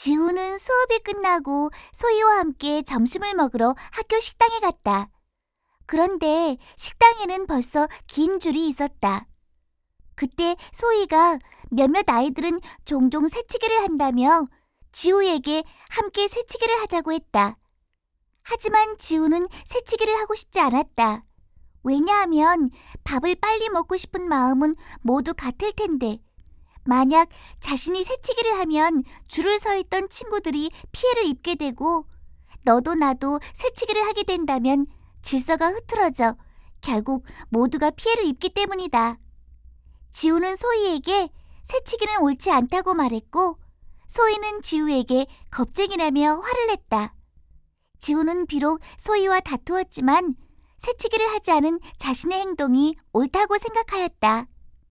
지우는 수업이 끝나고 소희와 함께 점심을 먹으러 학교 식당에 갔다. 그런데 식당에는 벌써 긴 줄이 있었다. 그때 소희가 몇몇 아이들은 종종 새치기를 한다며 지우에게 함께 새치기를 하자고 했다. 하지만 지우는 새치기를 하고 싶지 않았다. 왜냐하면 밥을 빨리 먹고 싶은 마음은 모두 같을 텐데 만약 자신이 새치기를 하면 줄을 서 있던 친구들이 피해를 입게 되고 너도 나도 새치기를 하게 된다면 질서가 흐트러져 결국 모두가 피해를 입기 때문이다. 지우는 소희에게 새치기는 옳지 않다고 말했고 소희는 지우에게 겁쟁이라며 화를 냈다. 지우는 비록 소희와 다투었지만 새치기를 하지 않은 자신의 행동이 옳다고 생각하였다.